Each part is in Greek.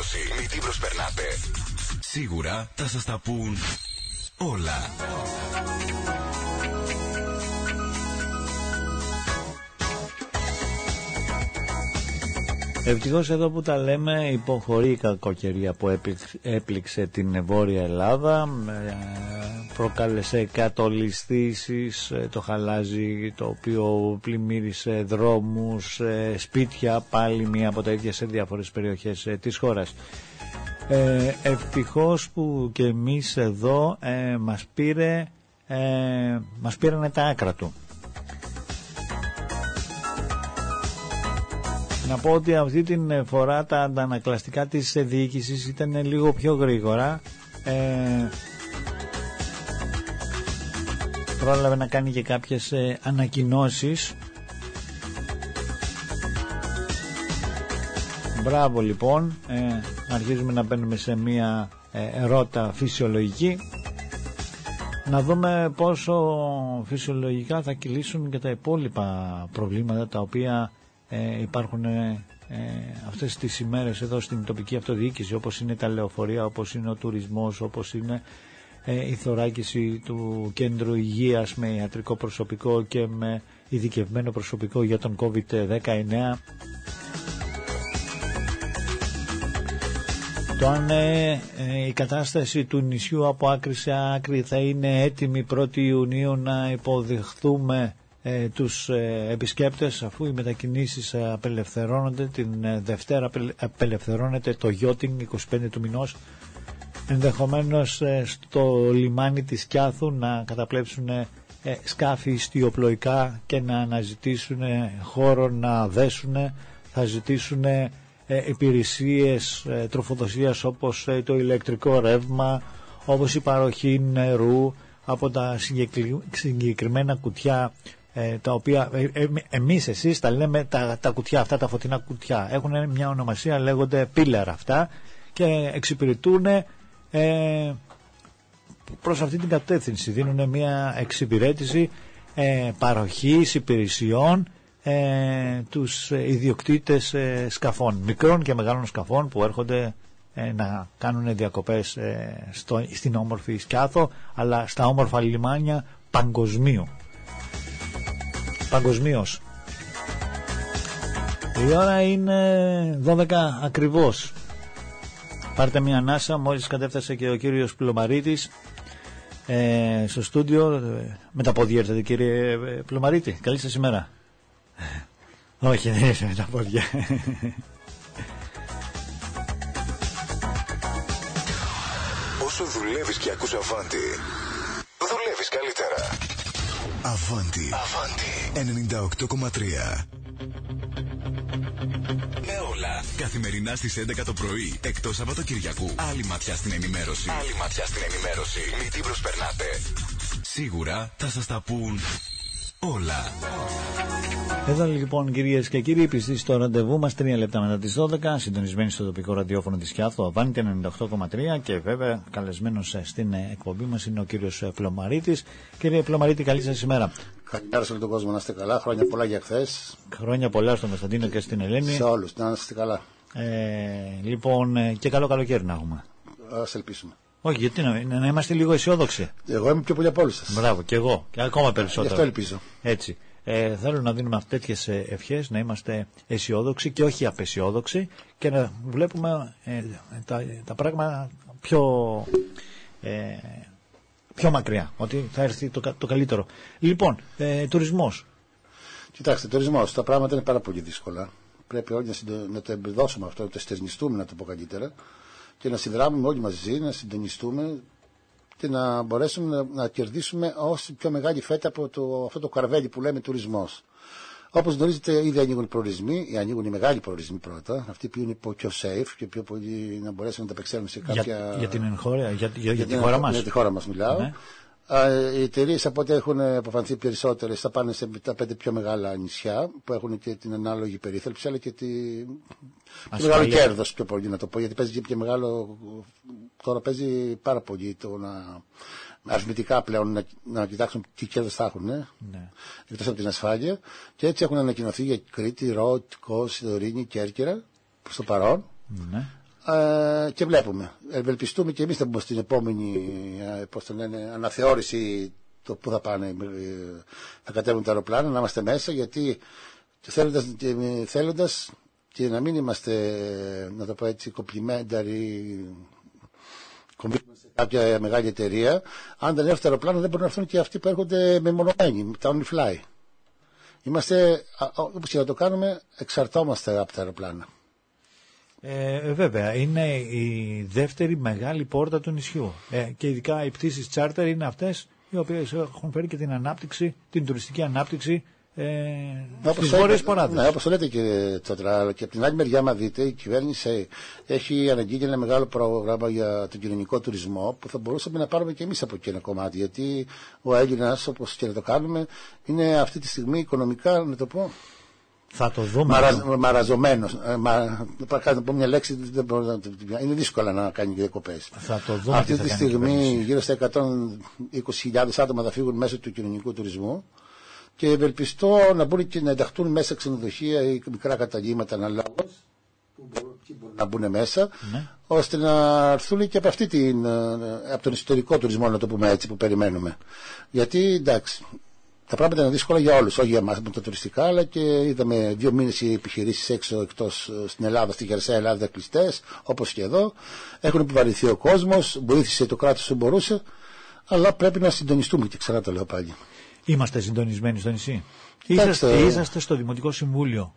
ενημέρωση. Μην την προσπερνάτε. Σίγουρα θα σας τα πουν όλα. Ευτυχώς εδώ που τα λέμε υποχωρεί η κακοκαιρία που έπληξε την Βόρεια Ελλάδα, προκάλεσε κατολιστήσεις, το χαλάζι το οποίο πλημμύρισε δρόμους, σπίτια, πάλι μία από τα ίδια σε διάφορες περιοχές της χώρας. Ευτυχώς που και εμείς εδώ μας πήρανε τα άκρα του. Να πω ότι αυτή την φορά τα αντανακλαστικά της διοίκησης ήταν λίγο πιο γρήγορα. Πρόλαβε να κάνει και κάποιες ανακοινώσεις. Μπράβο λοιπόν. Αρχίζουμε να μπαίνουμε σε μια ρότα φυσιολογική. Να δούμε πόσο φυσιολογικά θα κυλήσουν και τα υπόλοιπα προβλήματα τα οποία υπάρχουν αυτές τις ημέρες εδώ στην τοπική αυτοδιοίκηση, όπως είναι τα λεωφορεία, όπως είναι ο τουρισμός, όπως είναι η θωράκιση του κέντρου υγείας με ιατρικό προσωπικό και με ειδικευμένο προσωπικό για τον COVID-19. Το αν η κατάσταση του νησιού από άκρη σε άκρη θα είναι έτοιμη 1η Ιουνίου να υποδεχθούμε τους επισκέπτες, αφού οι μετακινήσεις απελευθερώνονται. Την Δευτέρα απελευθερώνεται το yachting 25 του μηνός, ενδεχομένως στο λιμάνι της Κιάθου να καταπλέψουν σκάφη ιστιοπλοϊκά και να αναζητήσουν χώρο να δέσουν. Θα ζητήσουν υπηρεσίες τροφοδοσίας όπως το ηλεκτρικό ρεύμα, όπως η παροχή νερού από τα συγκεκριμένα κουτιά, τα οποία εσείς τα λέμε τα κουτιά αυτά, τα φωτεινά κουτιά. Έχουν μια ονομασία, λέγονται πίλερα αυτά, και εξυπηρετούν προς αυτή την κατεύθυνση. Δίνουν μια εξυπηρέτηση παροχής υπηρεσιών τους ιδιοκτήτες σκαφών, μικρών και μεγάλων σκαφών, που έρχονται να κάνουν διακοπές στην όμορφη Σκιάθο, αλλά στα όμορφα λιμάνια παγκοσμίως. Η ώρα είναι 12 ακριβώς. Πάρτε μια ανάσα, μόλις κατέφτασε και ο κύριος Πλωμαρίτης στο στούντιο. Με τα πόδια ήρθατε, κύριε Πλωμαρίτη? Καλή σας ημέρα. Όχι, δεν ήρθε με τα πόδια. Όσο δουλεύεις και ακούς Αβάντι, δουλεύεις καλύτερα. Αβάντι 98,3. Με όλα. Καθημερινά στις 11 το πρωί, εκτός Σαββατοκυριακού. Άλλη ματιά στην ενημέρωση. Μην την προσπερνάτε. Σίγουρα θα σας τα πουν όλα. Εδώ λοιπόν, κυρίες και κύριοι, πιστοί στο ραντεβού μας, 3 λεπτά μετά τις 12, συντονισμένοι στο τοπικό ραδιόφωνο της Κιάθου, Αβάντι 98,3, και βέβαια καλεσμένος στην εκπομπή μας είναι ο κύριος Πλωμαρίτης. Κύριε Πλωμαρίτη, καλή σας ημέρα. Καλημέρα σε όλο τον κόσμο, να είστε καλά. Χρόνια πολλά για χθες. Χρόνια πολλά στον Κωνσταντίνο και στην Ελένη. Σε όλους, να είστε καλά. Λοιπόν, και καλό καλοκαίρι να έχουμε. Ας ελπίσουμε. Όχι, γιατί να είμαστε λίγο αισιόδοξοι. Εγώ είμαι πιο πολύ από όλους σας. Μπράβο, και εγώ. Και ακόμα περισσότερο. Γι' αυτό ελπίζω. Έτσι. Θέλω να δίνουμε τέτοιες ευχές, να είμαστε αισιόδοξοι και όχι απαισιόδοξοι, και να βλέπουμε τα πράγματα πιο μακριά, ότι θα έρθει το καλύτερο. Λοιπόν, τουρισμός. Κοιτάξτε, τουρισμός, τα πράγματα είναι πάρα πολύ δύσκολα. Πρέπει όλοι να το εμπεδώσουμε αυτό, να το στερνιστούμε, να το πω καλύτερα, και να συνδράμουμε όλοι μαζί, να συντονιστούμε και να μπορέσουμε να κερδίσουμε όσο πιο μεγάλη φέτα από αυτό το καρβέλι που λέμε τουρισμός. Όπως γνωρίζετε, ήδη ανοίγουν οι προορισμοί, ανοίγουν οι μεγάλοι προορισμοί πρώτα, αυτοί που είναι πιο safe και πιο πολύ να μπορέσουμε να τα απεξέλθουμε σε κάποια. Για την εγχώρια, για τη χώρα μας. Για τη χώρα μας μιλάω. Ναι. Οι εταιρείες από ό,τι έχουν αποφανθεί περισσότερες θα πάνε σε τα 5 πιο μεγάλα νησιά που έχουν και την ανάλογη περίθαλψη, αλλά και το μεγάλο κέρδος πιο πολύ, να το πω, γιατί παίζει και μεγάλο. Τώρα παίζει πάρα πολύ το αριθμητικά πλέον να κοιτάξουν τι κέρδος θα έχουν, ναι. Εκτός από την ασφάλεια. Και έτσι έχουν ανακοινωθεί για Κρήτη, Ρότ, Κος, Δωρίνη, Κέρκυρα προς το παρόν. Ναι. και βλέπουμε. Ευελπιστούμε και εμείς να μπούμε στην επόμενη αναθεώρηση το που θα πάνε, θα κατέβουν τα αεροπλάνα, να είμαστε μέσα, γιατί θέλοντας και να μην είμαστε, να το πω έτσι, κομπλιμένταροι σε κάποια μεγάλη εταιρεία, αν δεν έρθουν τα αεροπλάνα δεν μπορούν να έρθουν και αυτοί που έρχονται μεμονωμένοι, τα only fly. Είμαστε, όπως και να το κάνουμε, εξαρτώμαστε από τα αεροπλάνα. Βέβαια, είναι η δεύτερη μεγάλη πόρτα του νησιού. Και ειδικά οι πτήσεις charter είναι αυτές οι οποίες έχουν φέρει και την ανάπτυξη, την τουριστική ανάπτυξη στις βόρειες ποράδες. Ναι, όπως το λέτε κύριε Τσοτρά, αλλά και από την άλλη μεριά, μα δείτε, η κυβέρνηση έχει αναγγείλει ένα μεγάλο πρόγραμμα για τον κοινωνικό τουρισμό που θα μπορούσαμε να πάρουμε και εμείς από εκεί ένα κομμάτι. Γιατί ο Έλληνας, όπως και να το κάνουμε, είναι αυτή τη στιγμή οικονομικά, να το πω, θα το δούμε. Μαραζωμένος. Να πω μια λέξη, είναι δύσκολο να κάνει διακοπές. Θα το δούμε. Αυτή τη στιγμή γύρω στα 120.000 άτομα θα φύγουν μέσω του κοινωνικού τουρισμού και ευελπιστώ να μπορούν και να ενταχθούν μέσα ξενοδοχεία ή μικρά καταλύματα αναλόγως που μπορούν να μπουν μέσα, ναι, ώστε να έρθουν και από από τον ιστορικό τουρισμό, να το πούμε έτσι, που περιμένουμε. Γιατί εντάξει, τα πράγματα είναι δύσκολα για όλους, όχι για εμάς με τα τουριστικά, αλλά και είδαμε 2 μήνες οι επιχειρήσεις έξω, εκτός στην Ελλάδα, στη χερσαία Ελλάδα, κλειστές, όπως και εδώ. Έχουν επιβαρυνθεί ο κόσμος, βοήθησε το κράτος όσο μπορούσε, αλλά πρέπει να συντονιστούμε, και ξανά το λέω πάλι. Είμαστε συντονισμένοι στο νησί. Είσαστε στο Δημοτικό Συμβούλιο.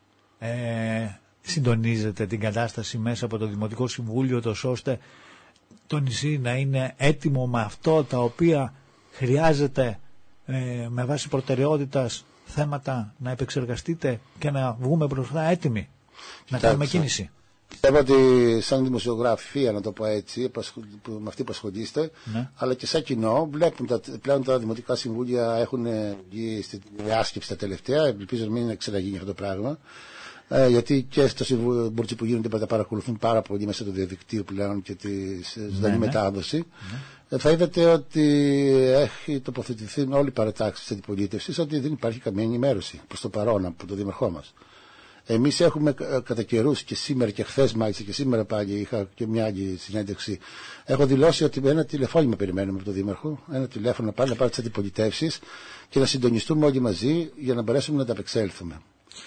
Συντονίζετε την κατάσταση μέσα από το Δημοτικό Συμβούλιο, τόσο ώστε το νησί να είναι έτοιμο με αυτό τα οποία χρειάζεται, με βάση προτεραιότητας θέματα, να επεξεργαστείτε και να βγούμε μπροστά έτοιμοι να κάνουμε κίνηση. Πιστεύω ότι σαν δημοσιογραφία, να το πω έτσι, με αυτή που ασχολείστε, ναι, αλλά και σαν κοινό, βλέπουν πλέον τα δημοτικά συμβούλια έχουν βγει στη διάσκεψη τα τελευταία, ελπίζω να μην ξαναγίνει αυτό το πράγμα, γιατί και στο Συμβούλιο που γίνονται τα παρακολουθούν πάρα πολύ μέσα στο διαδικτύο πλέον και τη ζωντανή μετάδοση. Ναι. Θα είδατε ότι έχει τοποθετηθεί όλη η παρατάξη της αντιπολίτευσης ότι δεν υπάρχει καμία ενημέρωση προς το παρόν από τον Δήμαρχό μας. Εμείς έχουμε κατά καιρούς, και σήμερα και χθες μάλιστα, και σήμερα πάλι είχα και μια άλλη συνέντευξη, έχω δηλώσει ότι ένα τηλεφώνημα περιμένουμε από τον Δήμαρχο, ένα τηλέφωνο να πάρει τις αντιπολιτεύσεις και να συντονιστούμε όλοι μαζί για να μπορέσουμε να τα απεξέλθουμε.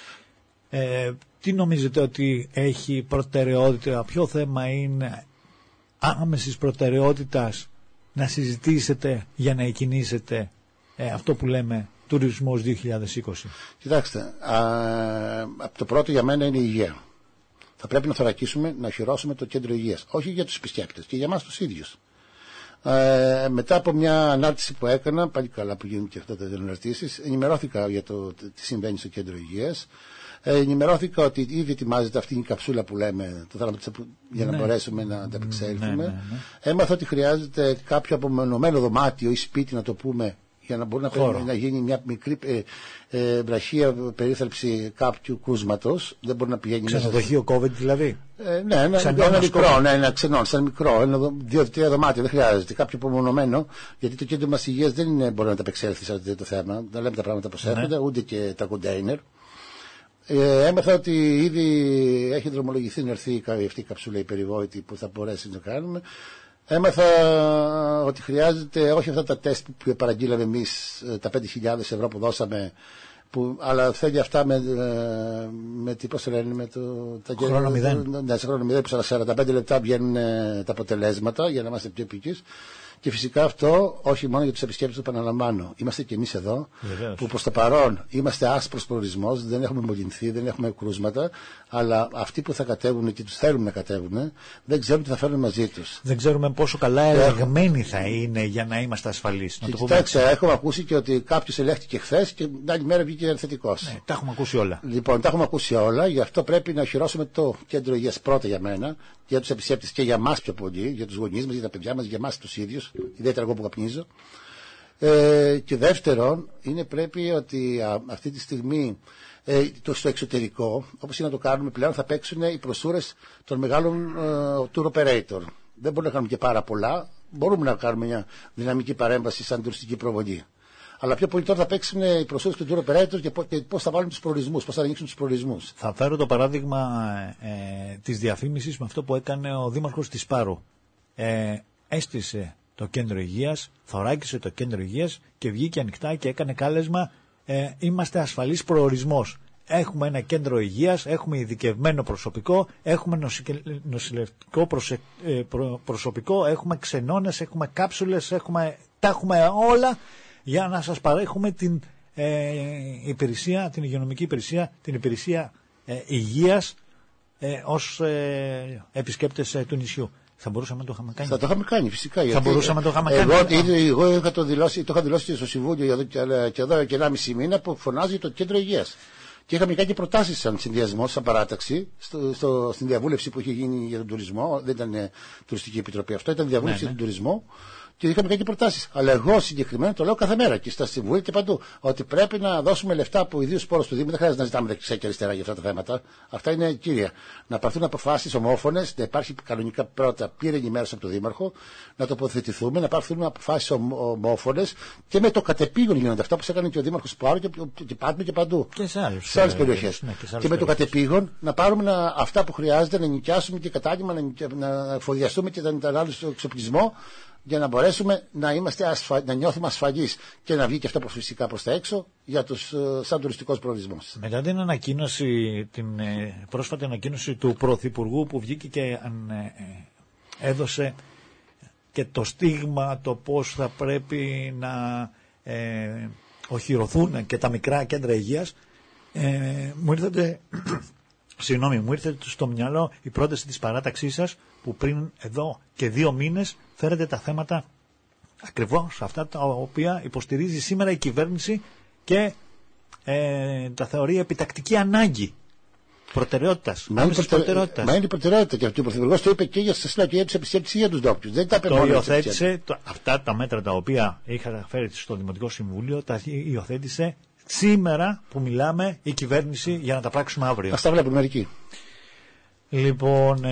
Τι νομίζετε ότι έχει προτεραιότητα, ποιο θέμα είναι άμεσης προτεραιότητας να συζητήσετε για να εκκινήσετε αυτό που λέμε τουρισμός 2020? Κοιτάξτε, το πρώτο για μένα είναι η υγεία. Θα πρέπει να θωρακίσουμε, να χειρώσουμε το κέντρο υγείας. Όχι για τους επισκέπτες, και για εμάς τους ίδιους. Μετά από μια ανάρτηση που έκανα, πάλι καλά που γίνουν και αυτά τα αναρτήσεις, ενημερώθηκα για το τι συμβαίνει στο κέντρο υγείας. Ενημερώθηκα ότι ήδη ετοιμάζεται αυτή η καψούλα που λέμε, για να μπορέσουμε να τα επεξέλθουμε. Έμαθα ότι χρειάζεται κάποιο απομονωμένο δωμάτιο ή σπίτι, να το πούμε, για να μπορεί να γίνει μια μικρή βραχία περίθαλψη κάποιου κρούσματος. Δεν μπορεί να πηγαίνει μέσα. Ξενοδοχείο COVID δηλαδή. Ναι, ένα μικρό, ένα ξενών, σαν μικρό, 2-3 δωμάτια, δεν χρειάζεται. Κάποιο απομονωμένο, γιατί το κέντρο μας υγείας δεν μπορεί να τα επεξέλθει σε αυτό το θέμα. Δεν λέμε τα πράγματα πως έρχονται, ούτε και τα κοντέινερ. Έμαθα ότι ήδη έχει δρομολογηθεί να έρθει αυτή η καψούλα η περιβόητη που θα μπορέσει να κάνουμε. Έμαθα ότι χρειάζεται όχι αυτά τα τεστ που παραγγείλαμε εμείς, τα 5.000 ευρώ που δώσαμε, αλλά θέλει αυτά με τι, πώς λένε, με το χρόνο 0. Ναι, σε χρόνο 0, που 45 λεπτά βγαίνουν τα αποτελέσματα για να είμαστε πιο επικείς. Και φυσικά αυτό όχι μόνο για τους επισκέπτες, το επαναλαμβάνω. Είμαστε και εμείς εδώ, βεβαίως, που προς το παρόν είμαστε άσπρος προορισμός, δεν έχουμε μολυνθεί, δεν έχουμε κρούσματα, αλλά αυτοί που θα κατέβουν και τους θέλουν να κατέβουν, δεν ξέρουν τι θα φέρουν μαζί τους. Δεν ξέρουμε πόσο καλά ελεγμένοι θα είναι για να είμαστε ασφαλείς. Κοιτάξτε, έχουμε ακούσει και ότι κάποιος ελέγχθηκε χθες και την άλλη μέρα βγήκε θετικός. Ναι, τα έχουμε ακούσει όλα. Λοιπόν, τα έχουμε ακούσει όλα, γι' αυτό πρέπει να χειρώσουμε το κέντρο υγείας πρώτα για μένα, για τους επισκέπτες και για εμάς πιο πολύ, για τους γονείς μας, για τα παιδιά μας, για εμάς τους ίδιους. Ιδιαίτερα εγώ που καπνίζω. Και δεύτερον, πρέπει ότι αυτή τη στιγμή στο εξωτερικό, όπως είναι να το κάνουμε πλέον, θα παίξουν οι προσούρες των μεγάλων tour operator. Δεν μπορούμε να κάνουμε και πάρα πολλά. Μπορούμε να κάνουμε μια δυναμική παρέμβαση σαν τουριστική προβολή. Αλλά πιο πολύ τώρα θα παίξουν οι προσώπους του tour operators και πώς θα βάλουν τους προορισμούς, πώς θα ανοίξουν τους προορισμούς. Θα φέρω το παράδειγμα της διαφήμισης με αυτό που έκανε ο Δήμαρχος της Πάρου. Έστησε το κέντρο υγείας, θωράκισε το κέντρο υγείας και βγήκε ανοιχτά και έκανε κάλεσμα είμαστε ασφαλής προορισμός. Έχουμε ένα κέντρο υγείας, έχουμε ειδικευμένο προσωπικό, έχουμε νοσηλευτικό προσωπικό, έχουμε ξενώνες, έχουμε κάψουλες, τα έχουμε όλα για να σας παρέχουμε την υπηρεσία, την υγειονομική υπηρεσία, την υπηρεσία υγείας ως επισκέπτες του νησιού. Θα μπορούσαμε να το είχαμε κάνει. Θα το είχαμε κάνει, φυσικά. Θα μπορούσαμε να το είχαμε κάνει. Εγώ είχα το είχα δηλώσει στο Συμβούλιο και εδώ και 1,5 μήνα που φωνάζει το κέντρο υγείας. Και είχαμε κάνει προτάσεις σαν συνδυασμό, σαν παράταξη, στην διαβούλευση που είχε γίνει για τον τουρισμό. Δεν ήταν τουριστική επιτροπή αυτό, ήταν διαβούλευση για τον τουρισμό. Και είχαμε κάνει προτάσεις. Αλλά εγώ συγκεκριμένα το λέω κάθε μέρα και στα συμβούλια και παντού. Ότι πρέπει να δώσουμε λεφτά από ιδίους πόρους του Δήμου. Δεν χρειάζεται να ζητάμε δεξιά και αριστερά για αυτά τα θέματα. Αυτά είναι κύρια. Να πάρθουν αποφάσεις ομόφωνες, να υπάρχει κανονικά πρώτα πλήρη ενημέρωση από τον Δήμαρχο, να τοποθετηθούμε, να πάρθουν αποφάσεις ομόφωνες και με το κατεπήγον γίνονται αυτά που έκανε και ο Δήμαρχος Πάρου και Πάτμη και παντού. Και σε άλλες περιοχές. Και με το κατεπήγον να πάρουμε αυτά που χρειάζεται, να νοικιάσουμε και κατάγγελμα, να εφοδιαστούμε και τον άλλο εξοπλισμό, για να μπορέσουμε να νιώθουμε ασφαλείς και να βγει και αυτό φυσικά προς τα έξω σαν τουριστικός προορισμός. Μετά την πρόσφατη ανακοίνωση του Πρωθυπουργού που βγήκε και έδωσε και το στίγμα το πώς θα πρέπει να οχυρωθούν και τα μικρά κέντρα υγείας, μου ήρθε στο μυαλό η πρόταση της παράταξής σας που πριν εδώ και 2 μήνες φέρετε τα θέματα ακριβώς αυτά τα οποία υποστηρίζει σήμερα η κυβέρνηση και τα θεωρεί επιτακτική ανάγκη προτεραιότητας. Μα είναι προτεραιότητα και ο Πρωθυπουργός το είπε και για σας λέω και για τους επισκέπτες για τους ντόπιους. Δεν τα το υιοθέτησε αυτά τα μέτρα τα οποία είχα φέρει στο Δημοτικό Συμβούλιο, τα υιοθέτησε σήμερα που μιλάμε η κυβέρνηση για να τα πράξουμε αύριο. Ας τα βλέπουν μερικοί. Λοιπόν,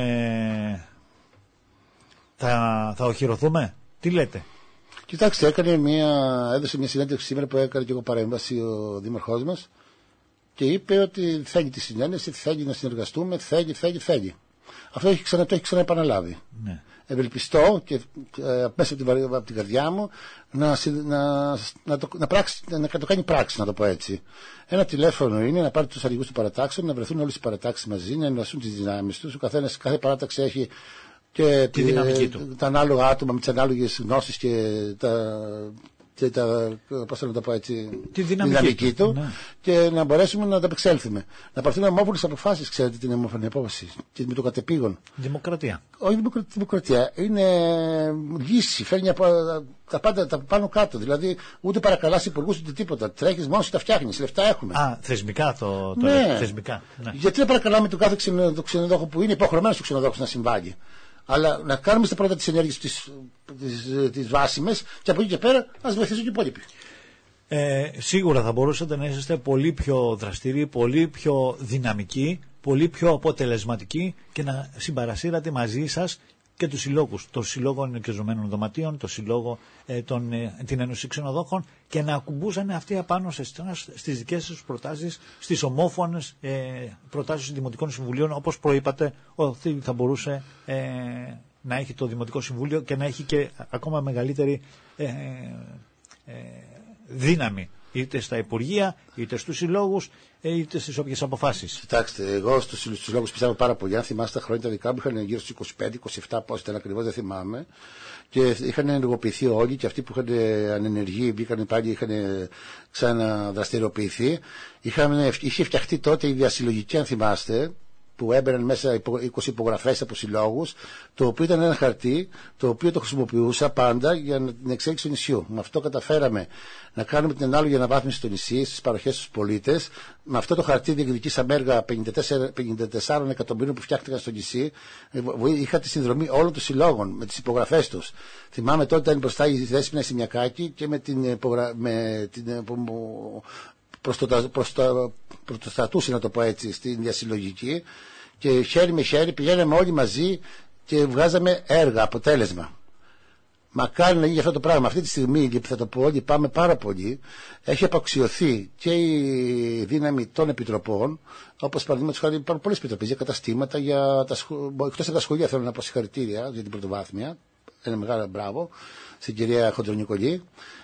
θα οχυρωθούμε. Τι λέτε? Κοιτάξτε, έδωσε μια συνέντευξη σήμερα που έκανε και εγώ παρέμβαση ο Δήμαρχός μας και είπε ότι θέλει τη συνένεση, θέλει να συνεργαστούμε, θέλει. Αυτό το έχει ξαναεπαναλάβει. Ναι. Ευελπιστώ και μέσα από την καρδιά μου να το κάνει πράξη, να το πω έτσι. Ένα τηλέφωνο είναι να πάρει τους αρχηγούς του παρατάξεων, να βρεθούν όλες οι παρατάξεις μαζί, να ενώσουν τις δυνάμεις τους. Κάθε παράταξη έχει και τη δυναμική του. Τα ανάλογα άτομα με τις ανάλογες γνώσεις και πώς να το πω έτσι, τη δυναμική του, ναι. Και να μπορέσουμε να τα απεξέλθουμε. Να πάρθουν ομόφωνες αποφάσεις, ξέρετε την ομόφωνη απόφαση, και με το κατεπήγον. Δημοκρατία. Όχι δημοκρατία. Είναι λύση. Φέρνει τα πάντα τα πάνω κάτω. Δηλαδή, ούτε παρακαλάς υπουργούς ούτε τίποτα. Τρέχεις μόνο και τα φτιάχνεις. Λεφτά έχουμε. Θεσμικά το ναι. λέτε. Θεσμικά. Ναι. Γιατί να παρακαλάμε τον κάθε ξενοδόχο που είναι υποχρεωμένος του ξενοδόχου να συμβάλλει. Αλλά να κάνουμε στα πρώτα τις ενέργειες τις βάσιμες και από εκεί και πέρα ας βοηθήσουν και οι υπόλοιποι. Σίγουρα θα μπορούσατε να είσαστε πολύ πιο δραστήριοι, πολύ πιο δυναμικοί, πολύ πιο αποτελεσματικοί και να συμπαρασύρατε μαζί σας και τους συλλόγους, το Συλλόγο Ενοικιαζομένων Δωματίων, το Συλλόγο την Ένωση Ξενοδόχων και να ακουμπούσαν αυτοί απάνω στις δικές σας προτάσεις, στις ομόφωνες προτάσεις των Δημοτικών Συμβουλίων, όπως προείπατε ότι θα μπορούσε να έχει το Δημοτικό Συμβούλιο και να έχει και ακόμα μεγαλύτερη δύναμη είτε στα Υπουργεία, είτε στους συλλόγους, είτε στις όποιες αποφάσεις. Κοιτάξτε, εγώ στους συλλόγους πιστεύω πάρα πολύ. Αν θυμάστε τα χρόνια τα δικά μου είχαν γύρω στους 25-27, πώς ήταν ακριβώς, δεν θυμάμαι. Και είχαν ενεργοποιηθεί όλοι και αυτοί που είχαν ανενεργεί, μπήκαν πάλι, είχαν ξαναδραστηριοποιηθεί. Είχε φτιαχτεί τότε η διασυλλογική, αν θυμάστε, που έμπαιναν μέσα 20 υπογραφές από συλλόγους, το οποίο ήταν ένα χαρτί, το οποίο το χρησιμοποιούσα πάντα για την εξέλιξη του νησιού. Με αυτό καταφέραμε να κάνουμε την ανάλογη αναβάθμιση στο νησί, στις παροχές στους πολίτες. Με αυτό το χαρτί διεκδικήσαμε έργα 54 εκατομμύριων που φτιάχτηκαν στο νησί. Είχα τη συνδρομή όλων των συλλόγων με τις υπογραφές τους. Θυμάμαι τότε ήταν μπροστά η Δέσποινα Σιμιακάκη και προστατούσε, να το πω έτσι, στην διασυλλογική και χέρι με χέρι πηγαίναμε όλοι μαζί και βγάζαμε έργα, αποτέλεσμα. Μακάρι να γίνει αυτό το πράγμα. Αυτή τη στιγμή, και θα το πω, λυπάμαι πάρα πολύ, έχει απαξιωθεί και η δύναμη των επιτροπών, όπως παραδείγματος χάρη υπάρχουν πολλές επιτροπές για καταστήματα, εκτός από τα σχολεία θέλω να πω συγχαρητήρια για την πρωτοβάθμια. Ένα μεγάλο μπράβο στην κυρία Χοντρονικολή.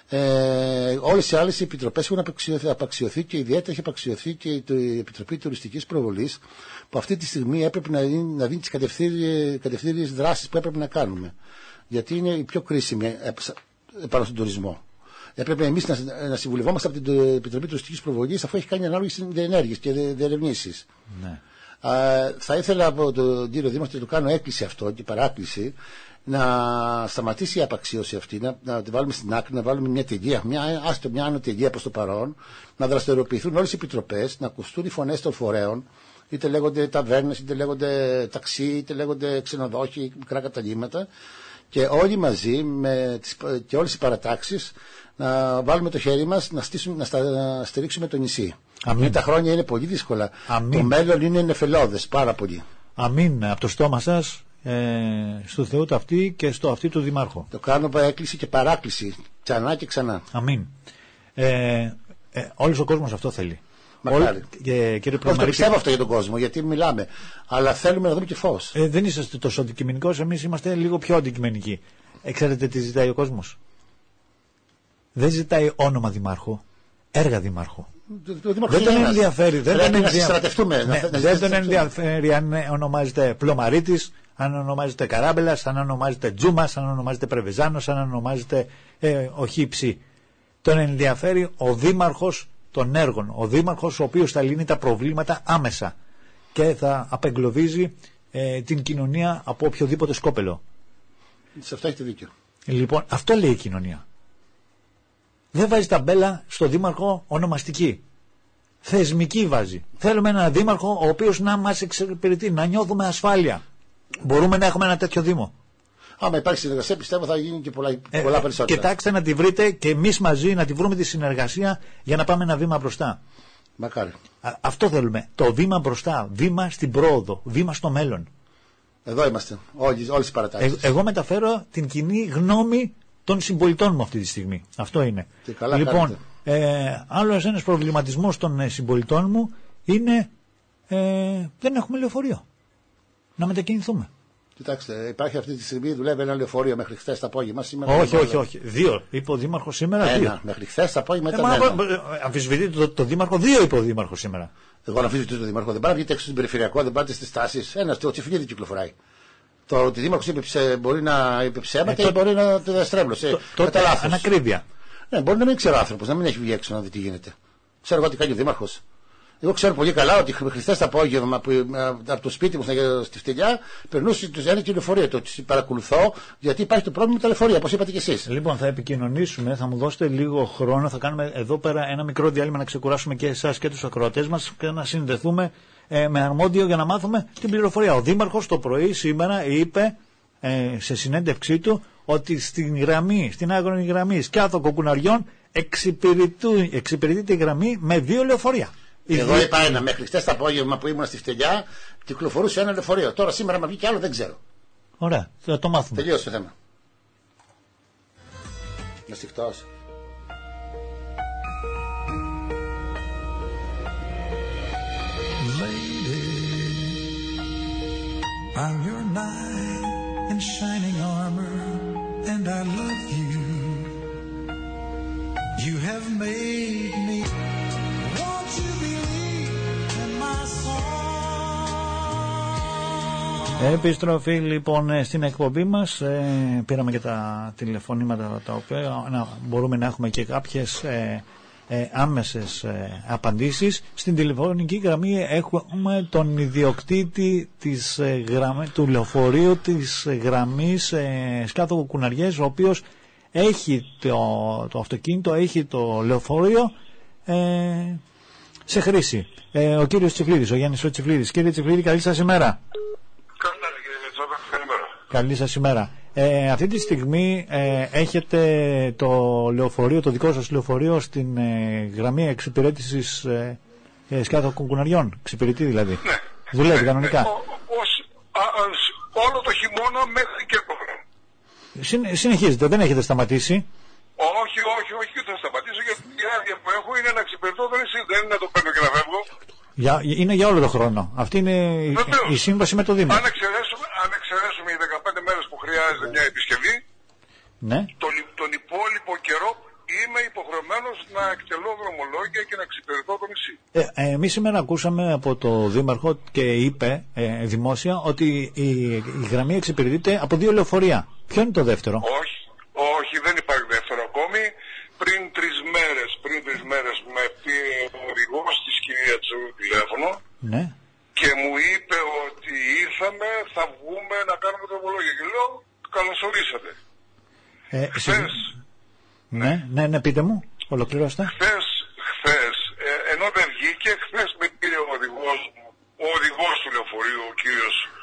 Όλες οι άλλες επιτροπές έχουν απαξιωθεί και ιδιαίτερα έχει απαξιωθεί και η Επιτροπή Τουριστικής Προβολής, που αυτή τη στιγμή έπρεπε να δίνει τις κατευθύνες δράσεις που έπρεπε να κάνουμε. Γιατί είναι η πιο κρίσιμη πάνω στον τουρισμό. Έπρεπε εμείς να συμβουλευόμαστε από την Επιτροπή Τουριστικής Προβολής, αφού έχει κάνει ανάλογες ενέργειες και διερευνήσεις. Ναι. Θα ήθελα από τον κύριο Δήμαρχο να του κάνω έκκληση αυτό και παράκληση, να σταματήσει η απαξίωση αυτή, να τη βάλουμε στην άκρη, να βάλουμε μια τελεία, μια άνω τελεία προς το παρόν, να δραστηριοποιηθούν όλες οι επιτροπές, να ακουστούν οι φωνές των φορέων, είτε λέγονται ταβέρνες, είτε λέγονται ταξί, είτε λέγονται ξενοδόχοι, μικρά καταλύματα, και όλοι μαζί και όλες οι παρατάξεις να βάλουμε το χέρι μας να στηρίξουμε το νησί. Αμήν. Τα χρόνια είναι πολύ δύσκολα. Αμήν. Το μέλλον είναι νεφελώδες πάρα πολύ. Αμήν. Από το στόμα σας στο Θεού το αυτή και στο αυτή του Δημάρχου. Το κάνω έκκληση και παράκληση ξανά και ξανά. Αμήν. Όλος ο κόσμος αυτό θέλει. Μακάρι. Κύριε το πιστεύω αυτό για τον κόσμο, γιατί μιλάμε, αλλά θέλουμε να δούμε και φως. Δεν είσαστε τόσο αντικειμενικός, εμείς είμαστε λίγο πιο αντικειμενικοί. Ξέρετε τι ζητάει ο κόσμος? Δεν ζητάει όνομα δημάρχου, έργα δημάρχου. Δεν τον ενδιαφέρει. Δεν τον ενδιαφέρει αν ονομάζεται Πλωμαρίτης, αν ονομάζεται Καράμπελας, αν ονομάζεται Τζούμας, αν ονομάζεται Πρεβεζάνος, αν ονομάζεται ο Χίψη. Τον ενδιαφέρει ο δήμαρχος των έργων, ο δήμαρχος ο οποίος θα λύνει τα προβλήματα άμεσα και θα απεγκλωβίζει την κοινωνία από οποιοδήποτε σκόπελο. Σε αυτό έχετε δίκιο. Λοιπόν, αυτό λέει η κοινωνία. Δεν βάζει ταμπέλα στο δήμαρχο ονομαστική. Θεσμική βάζει. Θέλουμε έναν δήμαρχο ο οποίος να μας εξυπηρετεί, να νιώθουμε ασφάλεια. Μπορούμε να έχουμε ένα τέτοιο δήμο. Άμα υπάρχει συνεργασία, πιστεύω θα γίνει και πολλά περισσότερα. Κοιτάξτε να τη βρείτε και εμείς μαζί να τη βρούμε τη συνεργασία για να πάμε ένα βήμα μπροστά. Μακάρι. Αυτό θέλουμε. Το βήμα μπροστά. Βήμα στην πρόοδο. Βήμα στο μέλλον. Εδώ είμαστε. Όλες οι παρατάξεις. Εγώ μεταφέρω την κοινή γνώμη των συμπολιτών μου αυτή τη στιγμή. Αυτό είναι. Και καλά λοιπόν, άλλος ένας προβληματισμός των συμπολιτών μου είναι δεν έχουμε λεωφορείο. Να μετακινηθούμε. Κοιτάξτε, υπάρχει αυτή τη στιγμή, δουλεύει ένα λεωφορείο μέχρι χθες το απόγευμα. Σήμερα όχι. Δύο. Είπε ο Δήμαρχος σήμερα. Ένα. Μέχρι χθες το απόγευμα ήταν ένα. Αμφισβητείτε το Δήμαρχο, δύο είπε ο Δήμαρχος σήμερα. Εγώ να αμφισβητήσω το Δήμαρχο. Δεν πάει να βγείτε έξω στην περιφερειακό, δεν πάτε στις τάσεις. Ένα το Τσιφλίδη κυκλοφοράει. Το ότι ο Δήμαρχος μπορεί να είπε ψέματα ή μπορεί να το διαστρέβλωσε. Τότε ανακρίβεια. Ναι, μπορεί να μην ξέρει ο άνθρωπος, να μην έχει βγει έξω να δει τι γίνεται. Ξέρω εγώ τι κάνει ο Δήμαρχος. Εγώ ξέρω πολύ καλά ότι χθες το απόγευμα από το σπίτι μου στη Φτελιά περνούσε ένα λεωφορείο. Το παρακολουθώ γιατί υπάρχει το πρόβλημα με τα λεωφορεία, όπως είπατε κι εσείς. Λοιπόν, θα επικοινωνήσουμε, θα μου δώσετε λίγο χρόνο, θα κάνουμε εδώ πέρα ένα μικρό διάλειμμα να ξεκουράσουμε και εσάς και τους ακροατές μας και να συνδεθούμε με αρμόδιο για να μάθουμε την πληροφορία. Ο Δήμαρχος το πρωί σήμερα είπε σε συνέντευξή του ότι στην άγρονη γραμμή Σκιάθο Κοκκουναριών εξυπηρετείται η γραμμή με 2 λεωφορεία. Εγώ είπα ένα, μέχρι χθες το απόγευμα που ήμουν στη Φτελιά κυκλοφορούσε ένα λεωφορείο. Τώρα σήμερα με βγει κι άλλο δεν ξέρω. Ωραία, θα το μάθουμε. Τελείωσε το θέμα. Να στιχτώσει. I'm your knight in shining armor and I love you. You have made me. Won't you believe in my song? Επιστροφή λοιπόν στην εκπομπή μας. Πήραμε και τα τηλεφωνήματα τα οποία μπορούμε να έχουμε και κάποιες άμεσες απαντήσεις. Στην τηλεφωνική γραμμή έχουμε τον ιδιοκτήτη του λεωφορείου της γραμμής Σκιάθο Κοκκουναριές, ο οποίος έχει το αυτοκίνητο, έχει το λεωφορείο σε χρήση. Ο κύριος Τσιφλίδης, ο Γιάννης ο Τσιφλίδης. Κύριε Τσιφλίδη, καλή σας ημέρα. Καλή σας ημέρα. Αυτή τη στιγμή έχετε το λεωφορείο, το δικό σας λεωφορείο στην γραμμή εξυπηρέτησης Σκιάθο Κοκκουναριών. Εξυπηρετεί δηλαδή. Ναι. Δουλεύει κανονικά. Όλο το χειμώνα μέχρι και τώρα. Συνεχίζετε, δεν έχετε σταματήσει. Όχι, θα σταματήσω, γιατί η άδεια που έχω είναι να εξυπηρετώ το νησί, δεν είναι να το παίρνω και να φεύγω. Είναι για όλο τον χρόνο. Αυτή είναι η σύμβαση με το Δήμο. Αν εξαιρέσουμε οι 15 μέρες που χρειάζεται μια επισκευή, ναι. τον υπόλοιπο καιρό είμαι υποχρεωμένος να εκτελώ δρομολόγια και να εξυπηρετώ το νησί. Εμείς σήμερα ακούσαμε από το Δήμαρχο και είπε δημόσια ότι η γραμμή εξυπηρετείται από 2 λεωφορεία. Ποιο είναι το δεύτερο? Όχι, δεν υπάρχει δεύτερο ακόμη. Πριν τρεις μέρες με πήρε ο οδηγός της κυρίας του τηλέφωνο, ναι, και μου είπε ότι ήρθαμε, θα βγούμε να κάνουμε δρομολόγια. Και λέω, καλωσορίσατε. Χθες. Ναι, πείτε μου, ολοκληρώστε. Χθες, ενώ δεν βγήκε, χθες με πήρε ο οδηγός του λεωφορείου, ο κύριος